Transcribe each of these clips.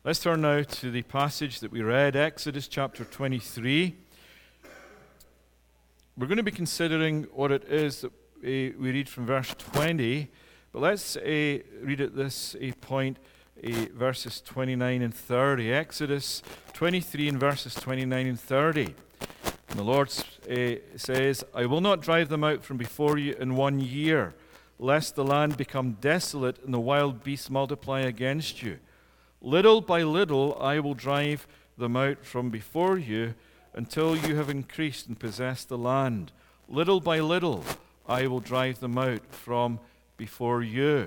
Let's turn now to the passage that we read, Exodus chapter 23. We're going to be considering what it is that we read from verse 20, but let's read at this point verses 29 and 30. Exodus 23 and verses 29 and 30. And the Lord says, I will not drive them out from before you in 1 year, lest the land become desolate and the wild beasts multiply against you. Little by little I will drive them out from before you until you have increased and possessed the land. Little by little I will drive them out from before you.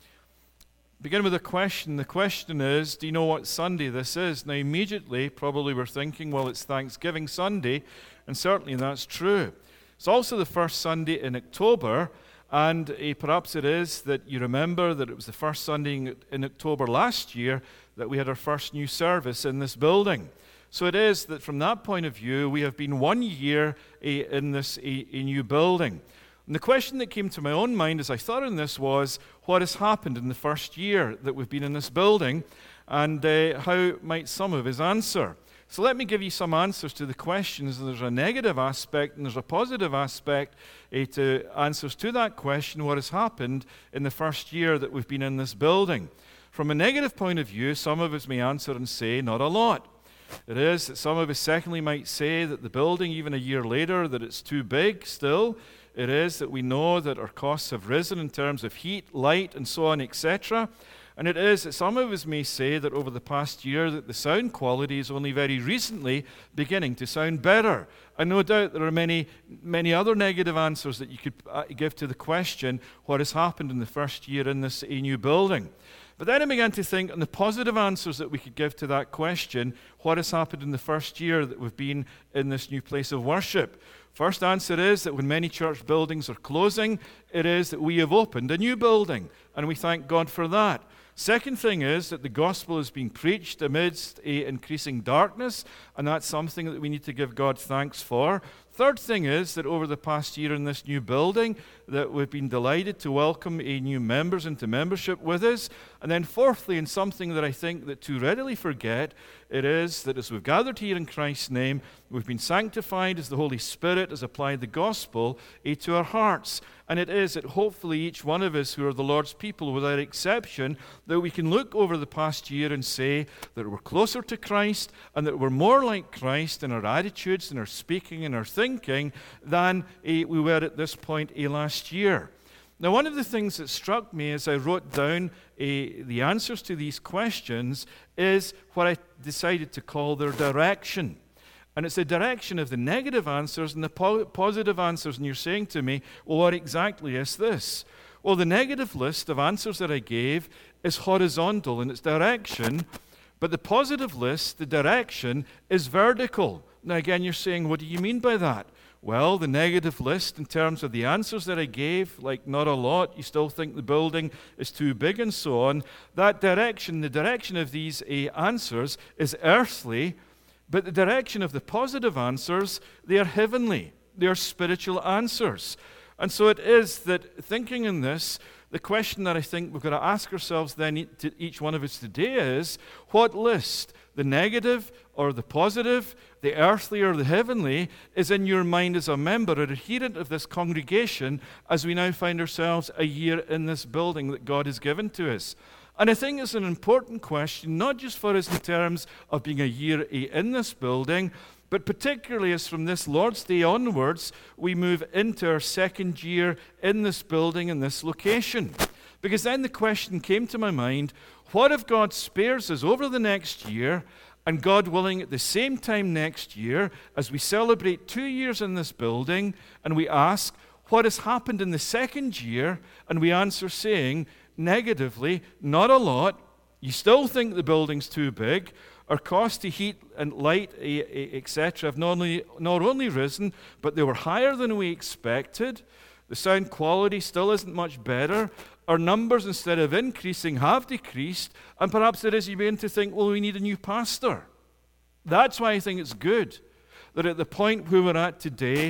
Begin with a question. The question is, do you know what Sunday this is? Now immediately, probably we're thinking, well, it's Thanksgiving Sunday, and certainly that's true. It's also the first Sunday in October, and perhaps it is that you remember that it was the first Sunday in October last year that we had our first new service in this building. So it is that from that point of view, we have been 1 year in this new building. And the question that came to my own mind as I thought on this was, what has happened in the first year that we've been in this building, and how might some of us answer? So let me give you some answers to the questions. There's a negative aspect and there's a positive aspect to answers to that question, what has happened in the first year that we've been in this building. From a negative point of view, some of us may answer and say, not a lot. It is that some of us secondly might say that the building, even a year later, that it's too big still. It is that we know that our costs have risen in terms of heat, light, and so on, etc. And it is that some of us may say that over the past year that the sound quality is only very recently beginning to sound better. And no doubt there are many other negative answers that you could give to the question, what has happened in the first year in this new building? But then I began to think on the positive answers that we could give to that question, what has happened in the first year that we've been in this new place of worship? First answer is that when many church buildings are closing, it is that we have opened a new building, and we thank God for that. Second thing is that the gospel is being preached amidst increasing darkness, and that's something that we need to give God thanks for. Third thing is that over the past year in this new building, that we've been delighted to welcome new members into membership with us. And then fourthly, and something that I think that too readily forget, it is that as we've gathered here in Christ's name, we've been sanctified as the Holy Spirit has applied the gospel to our hearts. And it is that hopefully each one of us who are the Lord's people, without exception, that we can look over the past year and say that we're closer to Christ and that we're more like Christ in our attitudes and our speaking and our thinking than we were at this point last year. Now, one of the things that struck me as I wrote down the answers to these questions is what I decided to call their direction. And it's the direction of the negative answers and the positive answers. And you're saying to me, well, what exactly is this? Well, the negative list of answers that I gave is horizontal in its direction, but the positive list, the direction, is vertical. Now, again, you're saying, what do you mean by that? Well, the negative list in terms of the answers that I gave, like not a lot, you still think the building is too big and so on, that direction, the direction of these answers is earthly, but the direction of the positive answers, they are heavenly. They are spiritual answers. And so it is that thinking in this, the question that I think we've got to ask ourselves then, to each one of us today is, what list, the negative or the positive, the earthly or the heavenly, is in your mind as a member, an adherent of this congregation, as we now find ourselves a year in this building that God has given to us? And I think it's an important question, not just for us in terms of being a year in this building, but particularly as from this Lord's Day onwards, we move into our second year in this building, in this location. Because then the question came to my mind, what if God spares us over the next year, and God willing, at the same time next year, as we celebrate 2 years in this building, and we ask, what has happened in the second year? And we answer saying, negatively, not a lot. You still think the building's too big. Our cost to heat and light, etc., have not only risen, but they were higher than we expected. The sound quality still isn't much better. Our numbers, instead of increasing, have decreased. And perhaps it is you begin to think, well, we need a new pastor. That's why I think it's good that at the point where we're at today,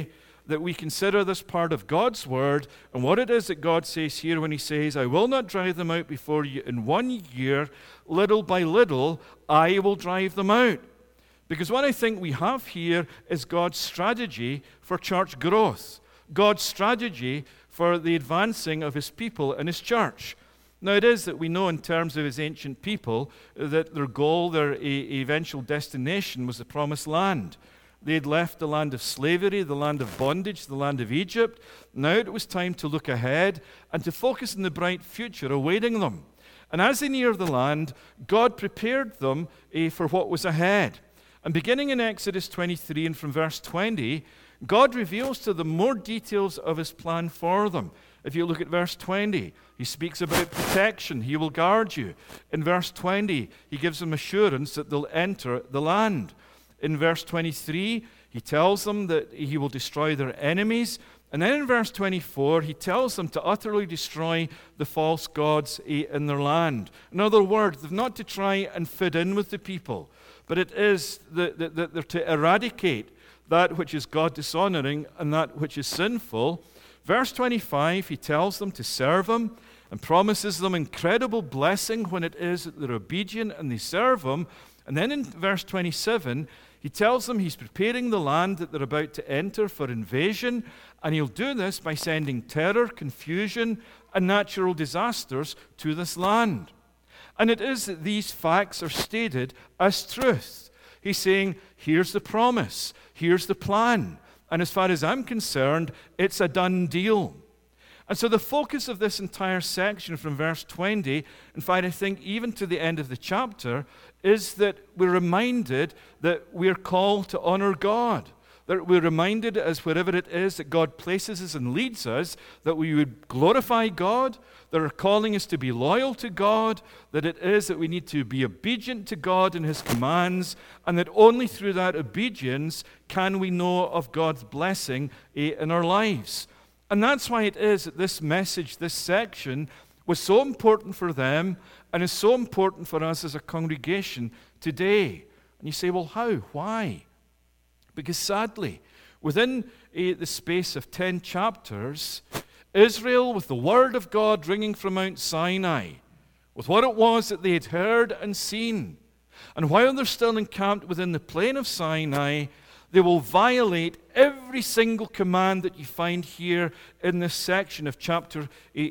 that we consider this part of God's word and what it is that God says here when he says, I will not drive them out before you in 1 year, little by little, I will drive them out. Because what I think we have here is God's strategy for church growth, God's strategy for the advancing of his people and his church. Now, it is that we know in terms of his ancient people that their goal, their eventual destination was the promised land. They had left the land of slavery, the land of bondage, the land of Egypt. Now it was time to look ahead and to focus on the bright future awaiting them. And as they neared the land, God prepared them for what was ahead. And beginning in Exodus 23 and from verse 20, God reveals to them more details of his plan for them. If you look at verse 20, he speaks about protection. He will guard you. In verse 20, he gives them assurance that they'll enter the land. In verse 23, he tells them that he will destroy their enemies. And then in verse 24, he tells them to utterly destroy the false gods in their land. In other words, they're not to try and fit in with the people, but it is that they're to eradicate that which is God dishonoring and that which is sinful. Verse 25, he tells them to serve him and promises them incredible blessing when it is that they're obedient and they serve him. And then in verse 27, he tells them he's preparing the land that they're about to enter for invasion, and he'll do this by sending terror, confusion, and natural disasters to this land. And it is that these facts are stated as truth. He's saying, here's the promise, here's the plan, and as far as I'm concerned, it's a done deal. And so the focus of this entire section from verse 20, in fact, I think even to the end of the chapter, is that we're reminded that we're called to honor God. That we're reminded as wherever it is that God places us and leads us, that we would glorify God, that are calling us to be loyal to God, that it is that we need to be obedient to God and his commands, and that only through that obedience can we know of God's blessing in our lives. And that's why it is that this message, this section, was so important for them and is so important for us as a congregation today. And you say, well, how? Why? Because sadly, within the space of 10 chapters, Israel, with the word of God ringing from Mount Sinai, with what it was that they had heard and seen, and while they're still encamped within the plain of Sinai, they will violate every single command that you find here in this section of chapter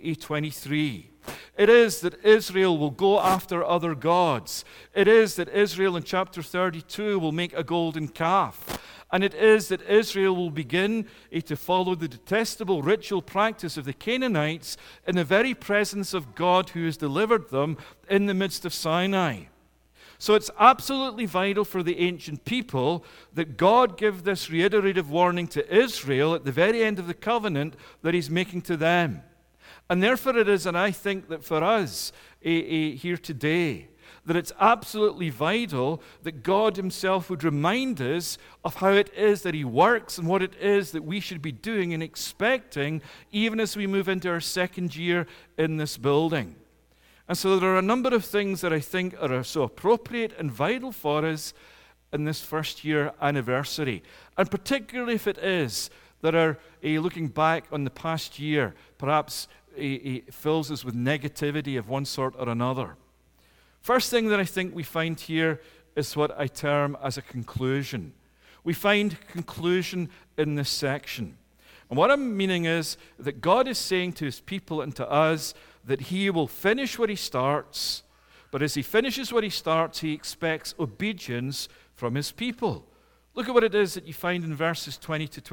23. It is that Israel will go after other gods. It is that Israel in chapter 32 will make a golden calf. And it is that Israel will begin to follow the detestable ritual practice of the Canaanites in the very presence of God who has delivered them in the midst of Sinai. So it's absolutely vital for the ancient people that God give this reiterative warning to Israel at the very end of the covenant that he's making to them. And therefore it is, and I think that for us here today, that it's absolutely vital that God himself would remind us of how it is that he works and what it is that we should be doing and expecting even as we move into our second year in this building. And so there are a number of things that I think are so appropriate and vital for us in this first year anniversary. And particularly if it is that are looking back on the past year, perhaps fills us with negativity of one sort or another. First thing that I think we find here is what I term as a conclusion. We find conclusion in this section. And what I'm meaning is that God is saying to his people and to us that he will finish what he starts, but as he finishes what he starts, he expects obedience from his people. Look at what it is that you find in verses 20 to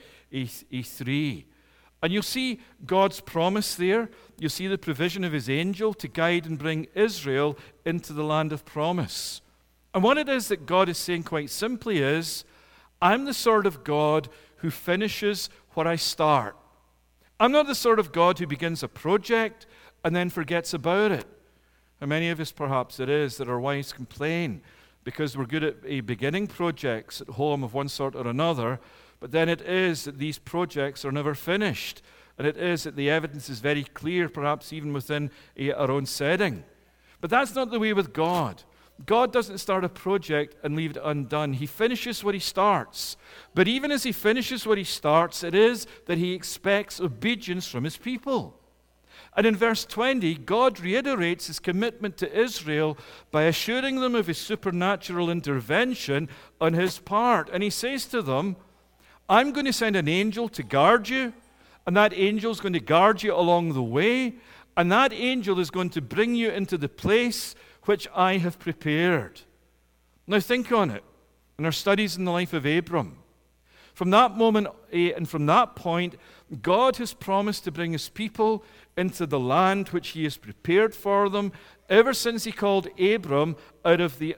23. And you'll see God's promise there. You'll see the provision of his angel to guide and bring Israel into the land of promise. And what it is that God is saying quite simply is, I'm the sort of God who finishes what I start. I'm not the sort of God who begins a project and then forgets about it. How many of us perhaps it is that our wives complain because we're good at beginning projects at home of one sort or another, but then it is that these projects are never finished. And it is that the evidence is very clear, perhaps even within our own setting. But that's not the way with God. God doesn't start a project and leave it undone. He finishes what he starts. But even as he finishes what he starts, it is that he expects obedience from his people. And in verse 20, God reiterates his commitment to Israel by assuring them of his supernatural intervention on his part. And he says to them, I'm going to send an angel to guard you, and that angel is going to guard you along the way, and that angel is going to bring you into the place which I have prepared. Now think on it in our studies in the life of Abram. From that moment and from that point, God has promised to bring his people into the land which he has prepared for them ever since he called Abram out of the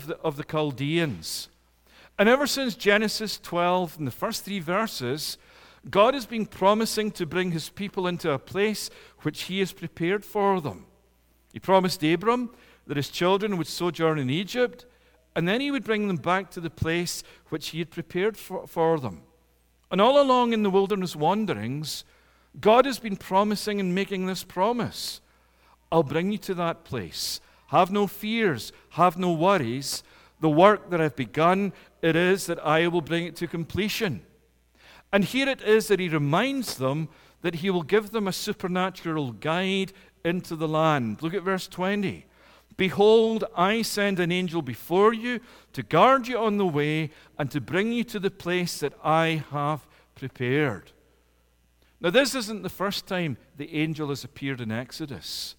Chaldeans. And ever since Genesis 12, in the first 3 verses, God has been promising to bring his people into a place which he has prepared for them. He promised Abram that his children would sojourn in Egypt, and then he would bring them back to the place which he had prepared for them. And all along in the wilderness wanderings, God has been promising and making this promise. I'll bring you to that place. Have no fears, have no worries. The work that I've begun, it is that I will bring it to completion. And here it is that he reminds them that he will give them a supernatural guide into the land. Look at verse 20. Behold, I send an angel before you to guard you on the way and to bring you to the place that I have prepared. Now, this isn't the first time the angel has appeared in Exodus.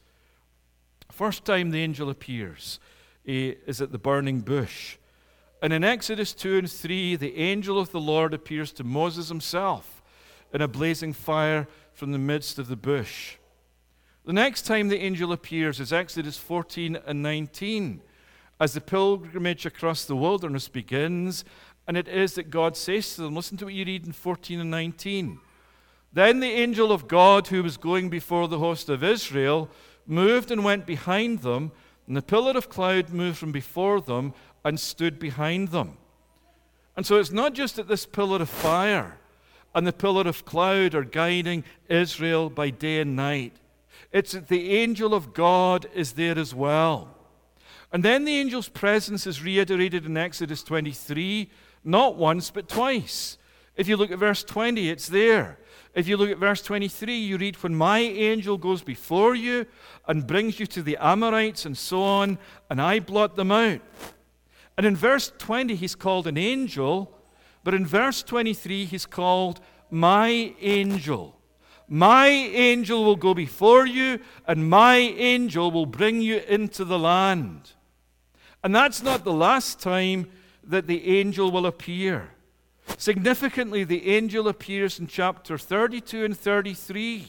First time the angel appears is at the burning bush. And in Exodus 2 and 3, the angel of the Lord appears to Moses himself in a blazing fire from the midst of the bush. The next time the angel appears is Exodus 14 and 19, as the pilgrimage across the wilderness begins, and it is that God says to them, listen to what you read in 14 and 19. Then the angel of God, who was going before the host of Israel, moved and went behind them, and the pillar of cloud moved from before them and stood behind them. And so it's not just that this pillar of fire and the pillar of cloud are guiding Israel by day and night. It's that the angel of God is there as well. And then the angel's presence is reiterated in Exodus 23, not once but twice. If you look at verse 20, it's there. If you look at verse 23, you read, when my angel goes before you and brings you to the Amorites and so on, and I blot them out. And in verse 20, he's called an angel, but in verse 23, he's called my angel. My angel will go before you, and my angel will bring you into the land. And that's not the last time that the angel will appear. Significantly, the angel appears in chapter 32 and 33.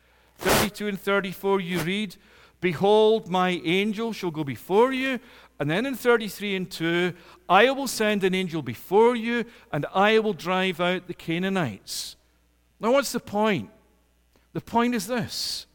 32 and 34, you read, behold, my angel shall go before you. And then in 33 and 2, I will send an angel before you, and I will drive out the Canaanites. Now, what's the point? The point is this.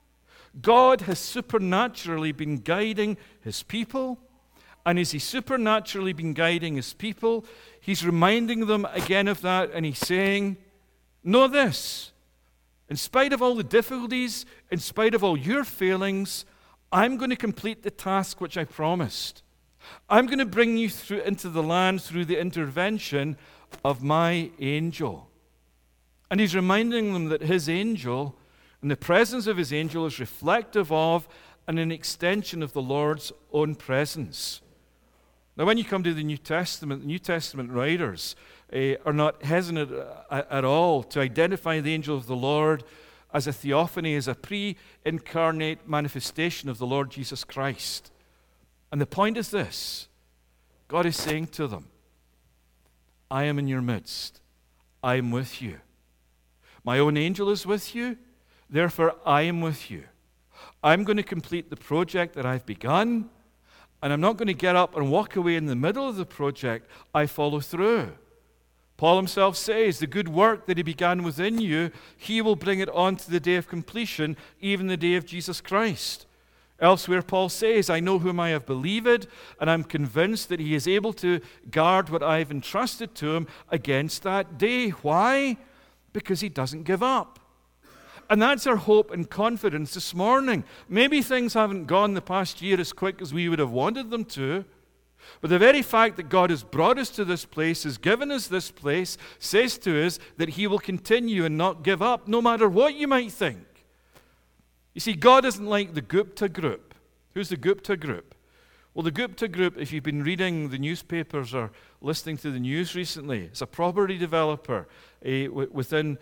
God has supernaturally been guiding his people, and as he's supernaturally been guiding his people, he's reminding them again of that, and he's saying, know this, in spite of all the difficulties, in spite of all your failings, I'm going to complete the task which I promised. I'm going to bring you through into the land through the intervention of my angel. And he's reminding them that his angel and the presence of his angel is reflective of and an extension of the Lord's own presence. Now, when you come to the New Testament writers are not hesitant at all to identify the angel of the Lord as a theophany, as a pre-incarnate manifestation of the Lord Jesus Christ. And the point is this. God is saying to them, I am in your midst. I am with you. My own angel is with you. Therefore, I am with you. I'm going to complete the project that I've begun, and I'm not going to get up and walk away in the middle of the project. I follow through. Paul himself says, the good work that he began within you, he will bring it on to the day of completion, even the day of Jesus Christ. Elsewhere, Paul says, I know whom I have believed, and I'm convinced that he is able to guard what I've entrusted to him against that day. Why? Because he doesn't give up. And that's our hope and confidence this morning. Maybe things haven't gone the past year as quick as we would have wanted them to, but the very fact that God has brought us to this place, has given us this place, says to us that He will continue and not give up, no matter what you might think. You see, God isn't like the Gupta Group. Who's the Gupta Group? Well, the Gupta Group, if you've been reading the newspapers or listening to the news recently, it's a property developer within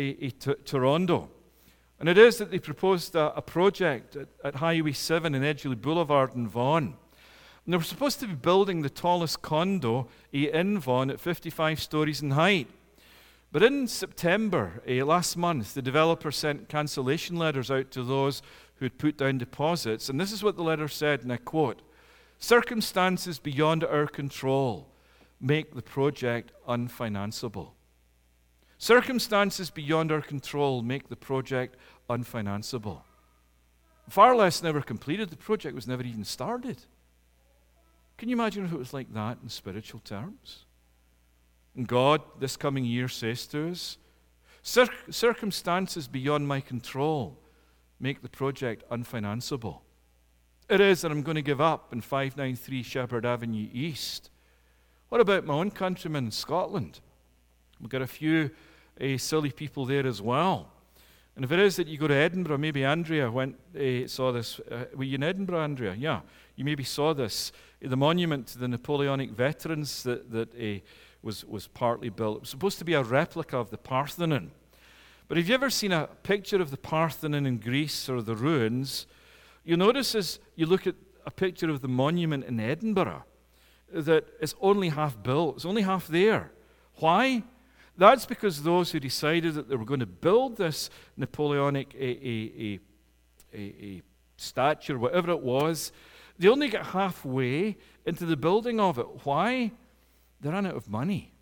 Toronto. And it is that they proposed a project at Highway 7 and Edgeley Boulevard in Vaughan. And they were supposed to be building the tallest condo in Vaughan at 55 stories in height. But in September last month, the developer sent cancellation letters out to those who had put down deposits. And this is what the letter said, and I quote, "Circumstances beyond our control make the project unfinanceable." Circumstances beyond our control make the project unfinanceable. Far less never completed. The project was never even started. Can you imagine if it was like that in spiritual terms? And God, this coming year, says to us, circumstances beyond my control make the project unfinanceable. It is that I'm going to give up in 593 Shepherd Avenue East. What about my own countrymen in Scotland? We've got a few silly people there as well. And if it is that you go to Edinburgh, maybe Andrea saw this. Were you in Edinburgh, Andrea? Yeah. You maybe saw this. The monument to the Napoleonic veterans that was partly built. It was supposed to be a replica of the Parthenon. But have you ever seen a picture of the Parthenon in Greece or the ruins? You'll notice as you look at a picture of the monument in Edinburgh that it's only half built. It's only half there. Why? That's because those who decided that they were going to build this Napoleonic a statue or whatever it was, they only got halfway into the building of it. Why? They ran out of money.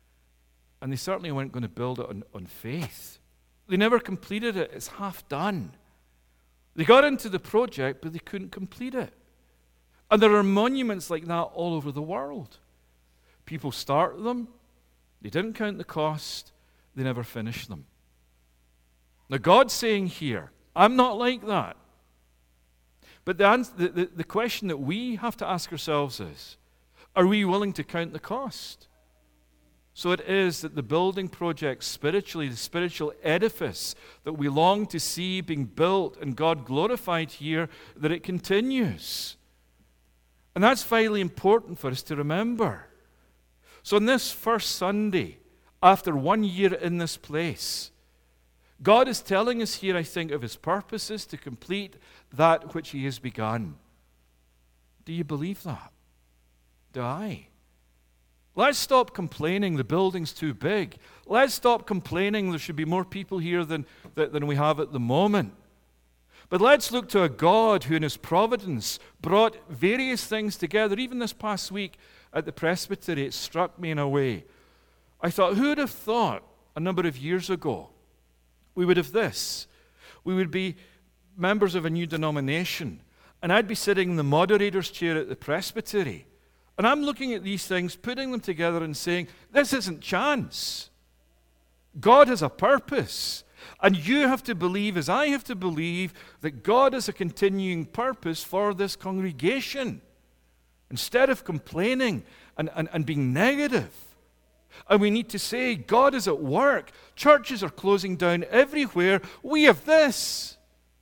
And they certainly weren't going to build it on faith. They never completed it. It's half done. They got into the project, but they couldn't complete it. And there are monuments like that all over the world. People start them, they didn't count the cost, they never finish them. Now God's saying here, I'm not like that. But the question that we have to ask ourselves is, are we willing to count the cost? So it is that the building project spiritually, the spiritual edifice that we long to see being built and God glorified here, that it continues. And that's vitally important for us to remember. So on this first Sunday, after 1 year in this place, God is telling us here, I think, of His purposes to complete that which He has begun. Do you believe that? Do I? Let's stop complaining the building's too big. Let's stop complaining there should be more people here than we have at the moment. But let's look to a God who in His providence brought various things together. Even this past week at the presbytery, it struck me in a way. I thought, who would have thought a number of years ago we would have this? We would be members of a new denomination, and I'd be sitting in the moderator's chair at the presbytery. And I'm looking at these things, putting them together and saying, this isn't chance. God has a purpose. And you have to believe, as I have to believe, that God has a continuing purpose for this congregation. Instead of complaining and being negative. And we need to say, God is at work. Churches are closing down everywhere. We have this.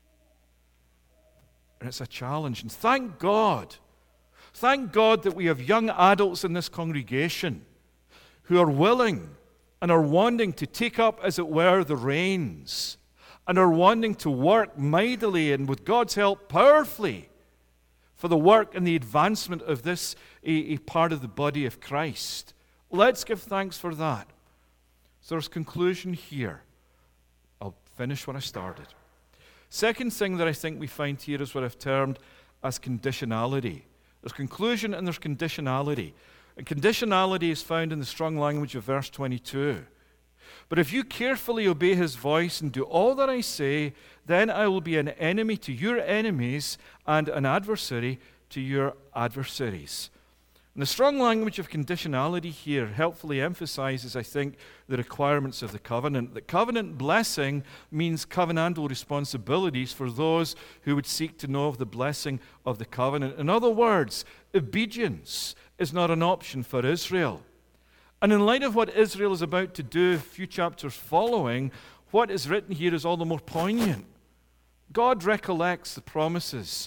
And it's a challenge. And thank God. Thank God that we have young adults in this congregation who are willing and are wanting to take up, as it were, the reins and are wanting to work mightily and with God's help powerfully for the work and the advancement of this a part of the body of Christ. Let's give thanks for that. So there's conclusion here. I'll finish what I started. Second thing that I think we find here is what I've termed as conditionality. There's conclusion and there's conditionality. And conditionality is found in the strong language of verse 22. But if you carefully obey His voice and do all that I say, then I will be an enemy to your enemies and an adversary to your adversaries. And the strong language of conditionality here helpfully emphasizes, I think, the requirements of the covenant. That covenant blessing means covenantal responsibilities for those who would seek to know of the blessing of the covenant. In other words, obedience is not an option for Israel. And in light of what Israel is about to do a few chapters following, what is written here is all the more poignant. God recollects the promises,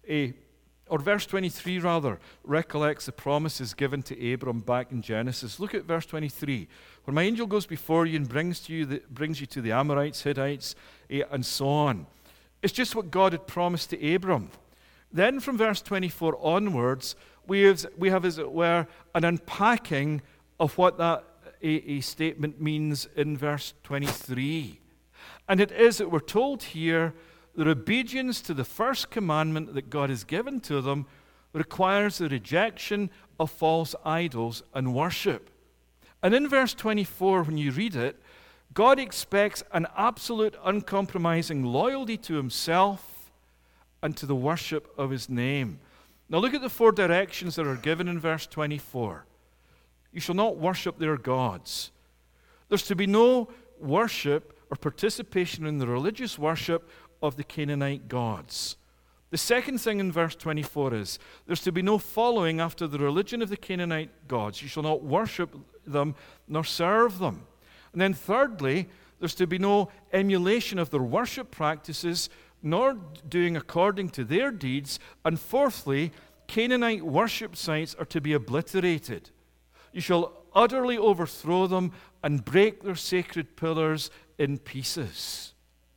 or verse 23 rather, recollects the promises given to Abram back in Genesis. Look at verse 23. Where my angel goes before you and brings you to the Amorites, Hittites, and so on. It's just what God had promised to Abram. Then from verse 24 onwards, we have, as it were, an unpacking of what that a statement means in verse 23. And it is that we're told here that obedience to the first commandment that God has given to them requires the rejection of false idols and worship. And in verse 24, when you read it, God expects an absolute, uncompromising loyalty to himself and to the worship of his name. Now look at the 4 directions that are given in verse 24. You shall not worship their gods. There's to be no worship or participation in the religious worship of the Canaanite gods. The second thing in verse 24 is there's to be no following after the religion of the Canaanite gods. You shall not worship them nor serve them. And then thirdly, there's to be no emulation of their worship practices nor doing according to their deeds. And fourthly, Canaanite worship sites are to be obliterated. You shall utterly overthrow them and break their sacred pillars in pieces.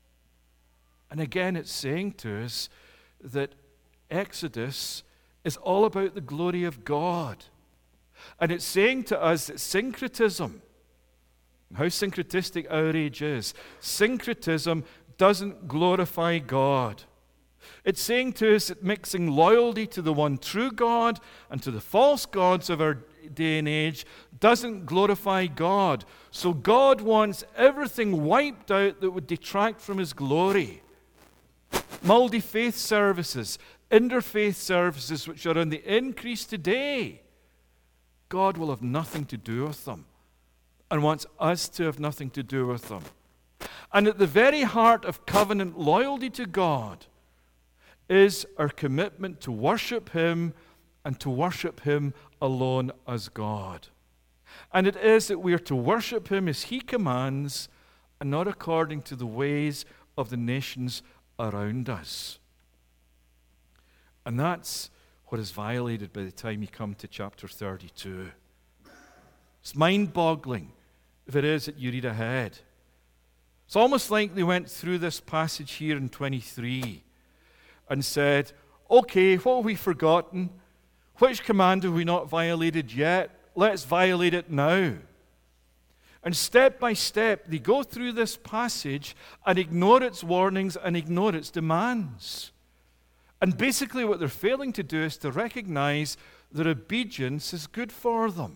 And again, it's saying to us that Exodus is all about the glory of God. And it's saying to us that syncretism, how syncretistic our age is, syncretism doesn't glorify God. It's saying to us that mixing loyalty to the one true God and to the false gods of our day and age doesn't glorify God. So God wants everything wiped out that would detract from his glory. Multi-faith services, interfaith services, which are on the increase today, God will have nothing to do with them and wants us to have nothing to do with them. And at the very heart of covenant loyalty to God is our commitment to worship him and to worship him alone as God. And it is that we are to worship him as he commands and not according to the ways of the nations around us. And that's what is violated by the time you come to chapter 32. It's mind-boggling if it is that you read ahead. It's almost like they went through this passage here in 23 and said, okay, what have we forgotten? Which command have we not violated yet? Let's violate it now. And step by step, they go through this passage and ignore its warnings and ignore its demands. And basically what they're failing to do is to recognize that obedience is good for them.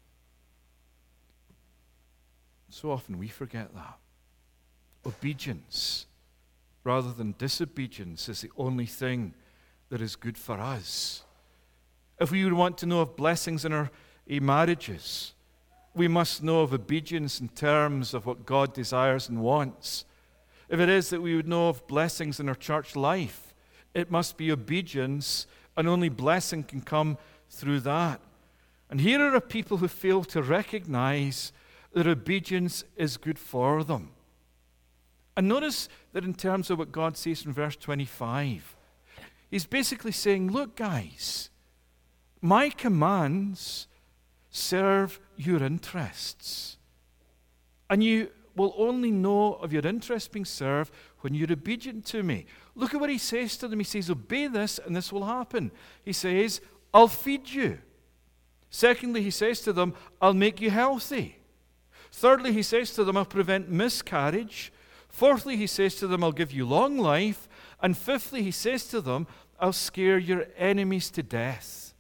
So often we forget that. Obedience, rather than disobedience, is the only thing that is good for us. If we would want to know of blessings in our marriages, we must know of obedience in terms of what God desires and wants. If it is that we would know of blessings in our church life, it must be obedience, and only blessing can come through that. And here are a people who fail to recognize that obedience is good for them. And notice that in terms of what God says in verse 25, he's basically saying, look guys, my commands serve your interests. And you will only know of your interests being served when you're obedient to me. Look at what he says to them. He says, obey this and this will happen. He says, I'll feed you. Secondly, he says to them, I'll make you healthy. Thirdly, he says to them, I'll prevent miscarriage. Fourthly, he says to them, I'll give you long life. And fifthly, he says to them, I'll scare your enemies to death.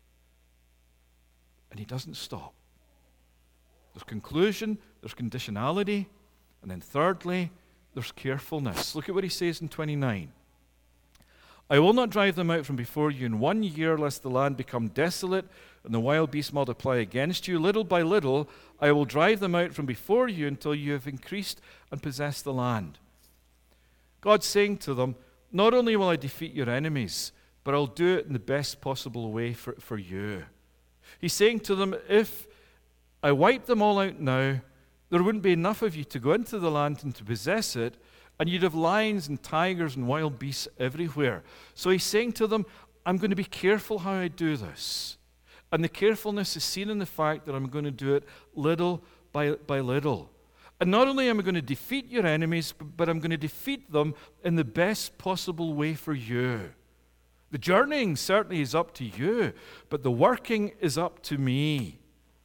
And he doesn't stop. There's conclusion, there's conditionality, and then thirdly, there's carefulness. Look at what he says in 29. I will not drive them out from before you in 1 year, lest the land become desolate and the wild beasts multiply against you. Little by little, I will drive them out from before you until you have increased and possessed the land. God's saying to them, not only will I defeat your enemies, but I'll do it in the best possible way for you. He's saying to them, if I wipe them all out now, there wouldn't be enough of you to go into the land and to possess it, and you'd have lions and tigers and wild beasts everywhere. So he's saying to them, I'm going to be careful how I do this. And the carefulness is seen in the fact that I'm going to do it little by little. And not only am I going to defeat your enemies, but I'm going to defeat them in the best possible way for you. The journeying certainly is up to you, but the working is up to me.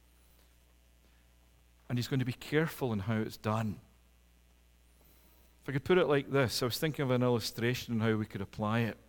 And he's going to be careful in how it's done. If I could put it like this, I was thinking of an illustration on how we could apply it.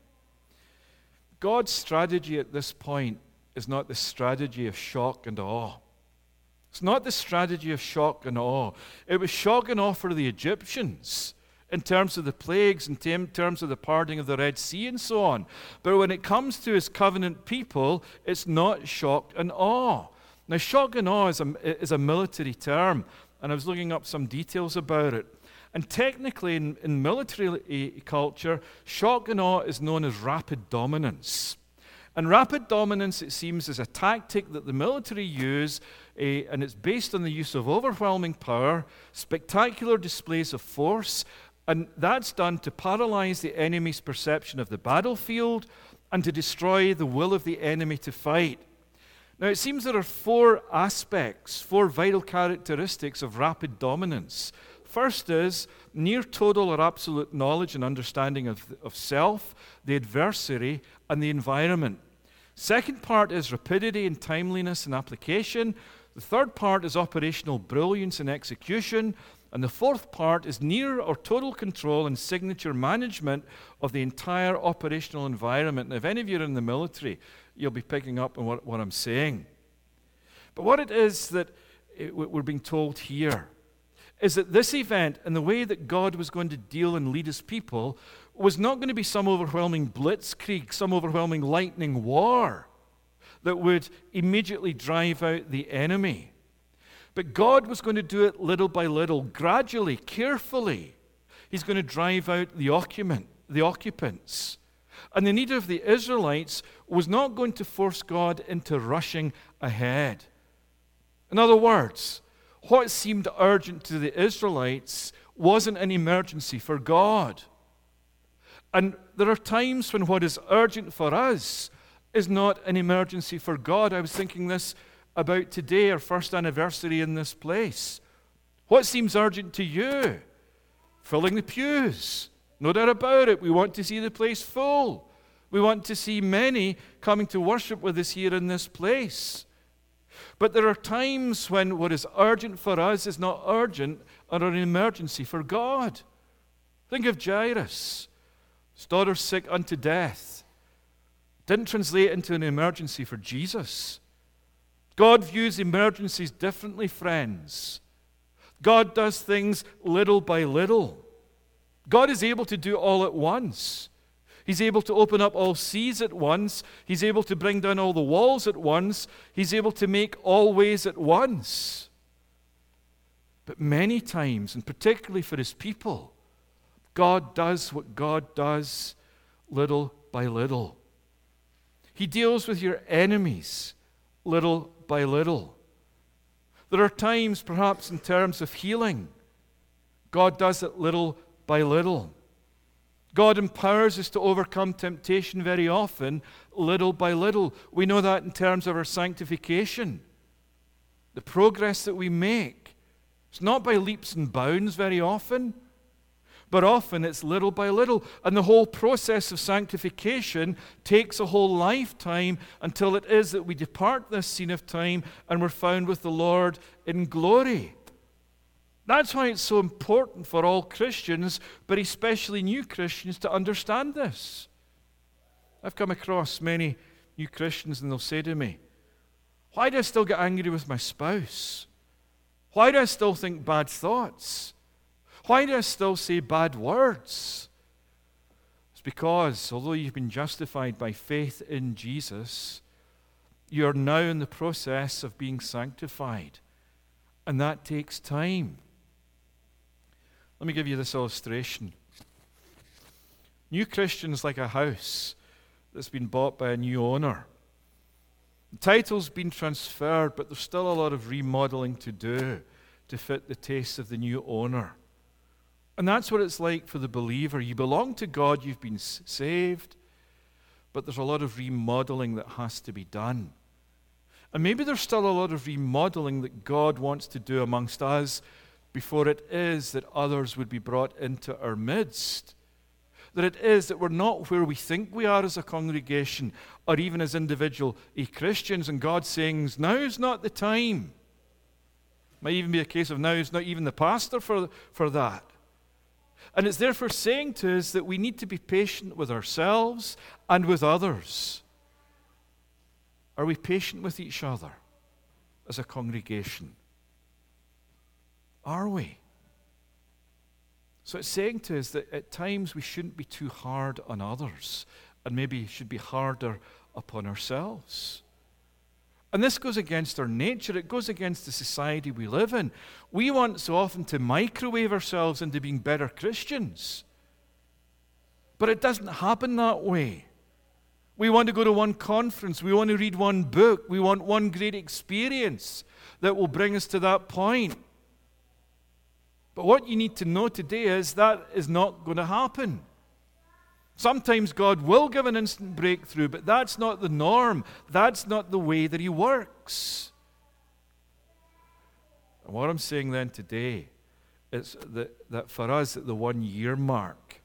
God's strategy at this point is not the strategy of shock and awe. It's not the strategy of shock and awe. It was shock and awe for the Egyptians in terms of the plagues, in terms of the parting of the Red Sea and so on. But when it comes to his covenant people, it's not shock and awe. Now, shock and awe is a military term, and I was looking up some details about it. And technically, in military culture, shock and awe is known as rapid dominance. And rapid dominance, it seems, is a tactic that the military use, and it's based on the use of overwhelming power, spectacular displays of force, and that's done to paralyze the enemy's perception of the battlefield and to destroy the will of the enemy to fight. Now, it seems there are four vital characteristics of rapid dominance. First is near total or absolute knowledge and understanding of self, the adversary, and the environment. Second part is rapidity and timeliness and application. The third part is operational brilliance and execution. And the fourth part is near or total control and signature management of the entire operational environment. Now, if any of you are in the military, you'll be picking up on what I'm saying. But what it is that we're being told here is that this event and the way that God was going to deal and lead his people was not going to be some overwhelming blitzkrieg, some overwhelming lightning war that would immediately drive out the enemy. But God was going to do it little by little, gradually, carefully. He's going to drive out the occupants. And the need of the Israelites was not going to force God into rushing ahead. In other words, what seemed urgent to the Israelites wasn't an emergency for God. And there are times when what is urgent for us is not an emergency for God. I was thinking this about today, our first anniversary in this place. What seems urgent to you? Filling the pews. No doubt about it. We want to see the place full. We want to see many coming to worship with us here in this place. But there are times when what is urgent for us is not urgent or an emergency for God. Think of Jairus. His daughter's sick unto death. Didn't translate into an emergency for Jesus. God views emergencies differently, friends. God does things little by little. God is able to do all at once. He's able to open up all seas at once. He's able to bring down all the walls at once. He's able to make all ways at once. But many times, and particularly for his people, God does what God does little by little. He deals with your enemies little by little. There are times, perhaps in terms of healing, God does it little by little. God empowers us to overcome temptation very often, little by little. We know that in terms of our sanctification. The progress that we make. It's not by leaps and bounds very often, but often it's little by little. And the whole process of sanctification takes a whole lifetime until it is that we depart this scene of time and we're found with the Lord in glory. That's why it's so important for all Christians, but especially new Christians, to understand this. I've come across many new Christians and they'll say to me, why do I still get angry with my spouse? Why do I still think bad thoughts? Why do I still say bad words? It's because although you've been justified by faith in Jesus, you are now in the process of being sanctified. And that takes time. Let me give you this illustration. New Christian's like a house that's been bought by a new owner. The title's been transferred, but there's still a lot of remodeling to do to fit the tastes of the new owner. And that's what it's like for the believer. You belong to God, you've been saved, but there's a lot of remodeling that has to be done. And maybe there's still a lot of remodeling that God wants to do amongst us before it is that others would be brought into our midst. That it is that we're not where we think we are as a congregation or even as individual Christians, and God's saying, now is not the time. Might even be a case of now is not even the pastor for that. And it's therefore saying to us that we need to be patient with ourselves and with others. Are we patient with each other as a congregation? Are we? So it's saying to us that at times we shouldn't be too hard on others and maybe should be harder upon ourselves. And this goes against our nature. It goes against the society we live in. We want so often to microwave ourselves into being better Christians. But it doesn't happen that way. We want to go to one conference. We want to read one book. We want one great experience that will bring us to that point. But what you need to know today is that is not going to happen. Sometimes God will give an instant breakthrough, but that's not the norm. That's not the way that He works. And what I'm saying then today is that for us at the 1 year mark,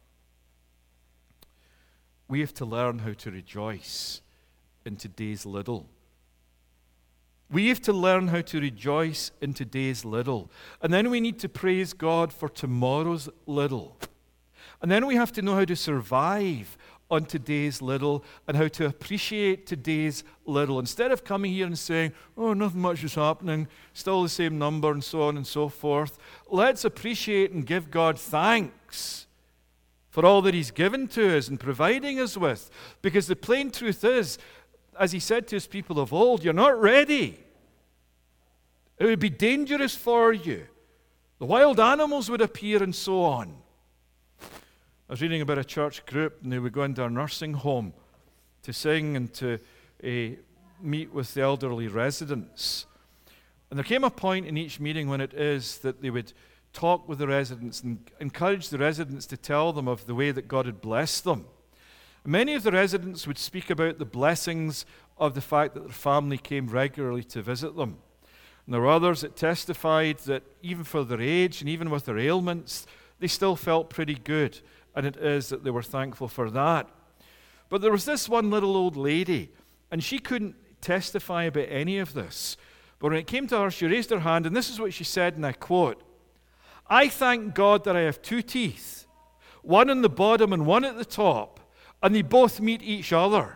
we have to learn how to rejoice in today's little. We have to learn how to rejoice in today's little. And then we need to praise God for tomorrow's little. And then we have to know how to survive on today's little and how to appreciate today's little. Instead of coming here and saying, oh, nothing much is happening, still the same number and so on and so forth, let's appreciate and give God thanks for all that He's given to us and providing us with. Because the plain truth is, as He said to His people of old, you're not ready. It would be dangerous for you. The wild animals would appear and so on. I was reading about a church group, and they would go into a nursing home to sing and to meet with the elderly residents. And there came a point in each meeting when it is that they would talk with the residents and encourage the residents to tell them of the way that God had blessed them. Many of the residents would speak about the blessings of the fact that their family came regularly to visit them. And there were others that testified that even for their age and even with their ailments, they still felt pretty good. And it is that they were thankful for that. But there was this one little old lady, and she couldn't testify about any of this. But when it came to her, she raised her hand, and this is what she said, and I quote, I thank God that I have 2 teeth, one on the bottom and one at the top, and they both meet each other.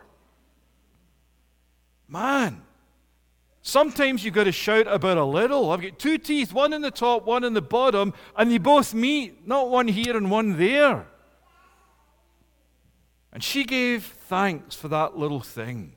Man, sometimes you've got to shout about a little. I've got 2 teeth, one in the top, one in the bottom, and they both meet, not one here and one there. And she gave thanks for that little thing.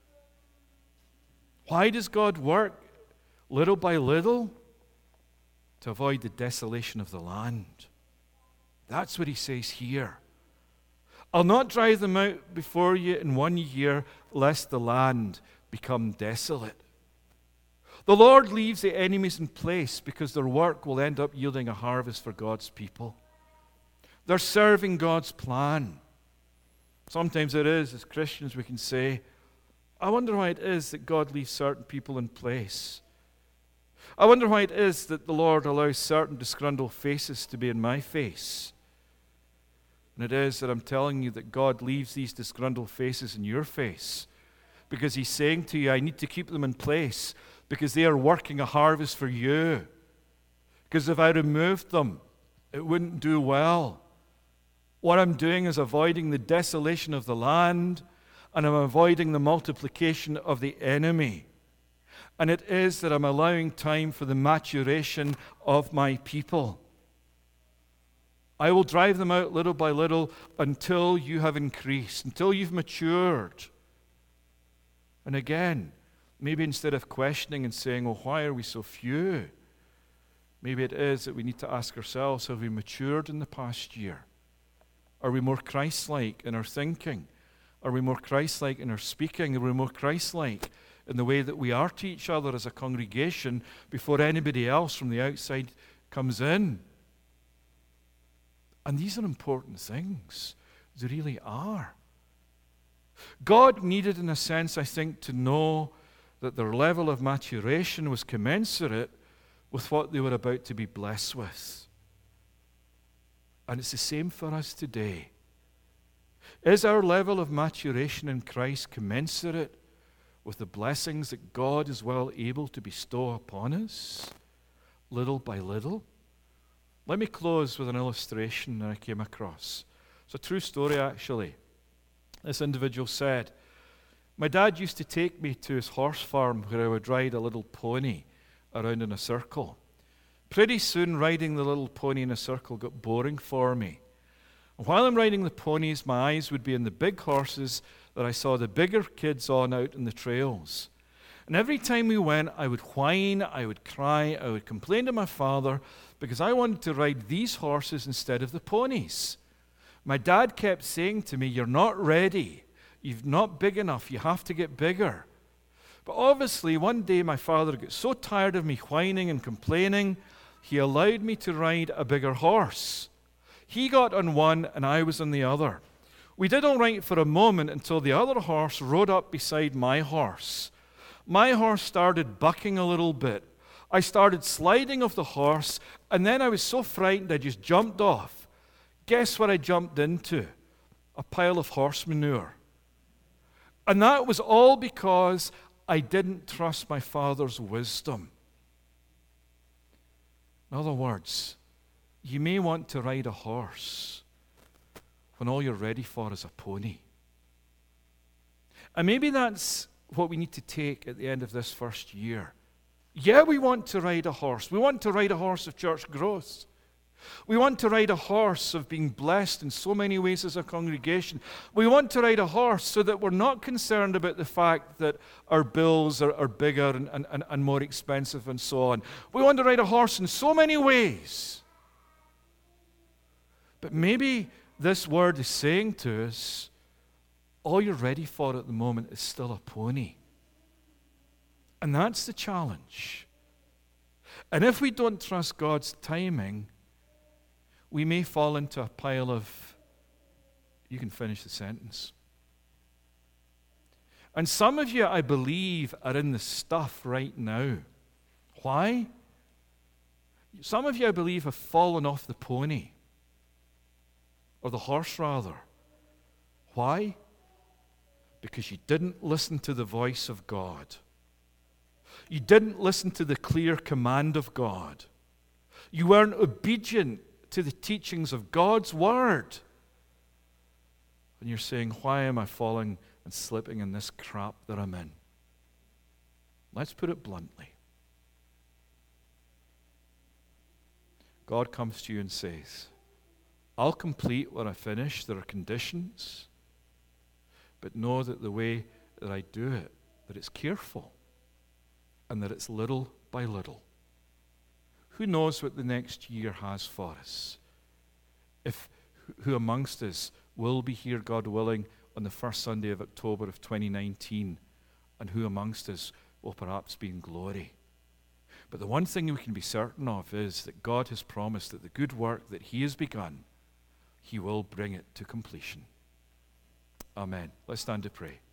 Why does God work little by little? To avoid the desolation of the land. That's what He says here. I'll not drive them out before you in 1 year, lest the land become desolate. The Lord leaves the enemies in place because their work will end up yielding a harvest for God's people. They're serving God's plan. Sometimes it is, as Christians, we can say, I wonder why it is that God leaves certain people in place. I wonder why it is that the Lord allows certain disgruntled faces to be in my face. And it is that I'm telling you that God leaves these disgruntled faces in your face because He's saying to you, I need to keep them in place because they are working a harvest for you. Because if I removed them, it wouldn't do well. What I'm doing is avoiding the desolation of the land, and I'm avoiding the multiplication of the enemy. And it is that I'm allowing time for the maturation of my people. I will drive them out little by little until you have increased, until you've matured. And again, maybe instead of questioning and saying, well, why are we so few? Maybe it is that we need to ask ourselves, have we matured in the past year? Are we more Christ-like in our thinking? Are we more Christ-like in our speaking? Are we more Christ-like in the way that we are to each other as a congregation before anybody else from the outside comes in? And these are important things. They really are. God needed, in a sense, I think, to know that their level of maturation was commensurate with what they were about to be blessed with. And it's the same for us today. Is our level of maturation in Christ commensurate with the blessings that God is well able to bestow upon us, little by little? Let me close with an illustration that I came across. It's a true story, actually. This individual said, my dad used to take me to his horse farm where I would ride a little pony around in a circle. Pretty soon, riding the little pony in a circle got boring for me. And while I'm riding the ponies, my eyes would be on the big horses that I saw the bigger kids on out in the trails. And every time we went, I would whine, I would cry, I would complain to my father because I wanted to ride these horses instead of the ponies. My dad kept saying to me, you're not ready. You're not big enough. You have to get bigger. But obviously, one day my father got so tired of me whining and complaining, he allowed me to ride a bigger horse. He got on one and I was on the other. We did all right for a moment until the other horse rode up beside my horse. My horse started bucking a little bit. I started sliding off the horse, and then I was so frightened I just jumped off. Guess what I jumped into? A pile of horse manure. And that was all because I didn't trust my father's wisdom. In other words, you may want to ride a horse when all you're ready for is a pony. And maybe that's what we need to take at the end of this first year. Yeah, we want to ride a horse. We want to ride a horse of church growth. We want to ride a horse of being blessed in so many ways as a congregation. We want to ride a horse so that we're not concerned about the fact that our bills are bigger and more expensive and so on. We want to ride a horse in so many ways. But maybe this word is saying to us, all you're ready for at the moment is still a pony. And that's the challenge. And if we don't trust God's timing, we may fall into a pile of, you can finish the sentence. And some of you, I believe, are in the stuff right now. Why? Some of you, I believe, have fallen off the pony. Or the horse, rather. Why? Because you didn't listen to the voice of God. You didn't listen to the clear command of God. You weren't obedient to the teachings of God's word. And you're saying, why am I falling and slipping in this crap that I'm in? Let's put it bluntly. God comes to you and says, I'll complete what I finish. There are conditions. But know that the way that I do it, that it's careful and that it's little by little. Who knows what the next year has for us? Who amongst us will be here, God willing, on the first Sunday of October of 2019, and who amongst us will perhaps be in glory? But the one thing we can be certain of is that God has promised that the good work that He has begun, He will bring it to completion. Amen. Let's stand to pray.